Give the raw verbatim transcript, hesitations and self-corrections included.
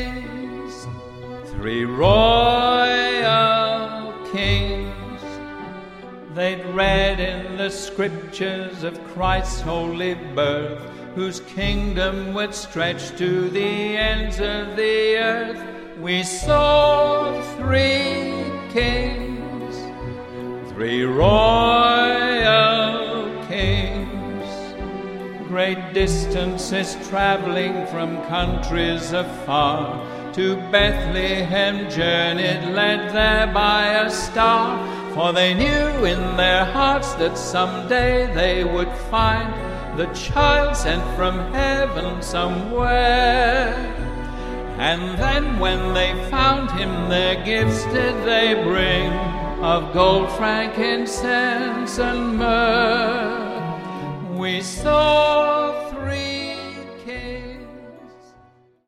kings, three royal kings. They'd read in the scriptures of Christ's holy birth, whose kingdom would stretch to the ends of the earth. We saw three kings, three royal kings. Great distances traveling from countries afar, to Bethlehem journeyed, led there by a star. For they knew in their hearts that someday they would find the child sent from heaven somewhere. And then when they found him, their gifts did they bring, of gold, frankincense, and myrrh. We saw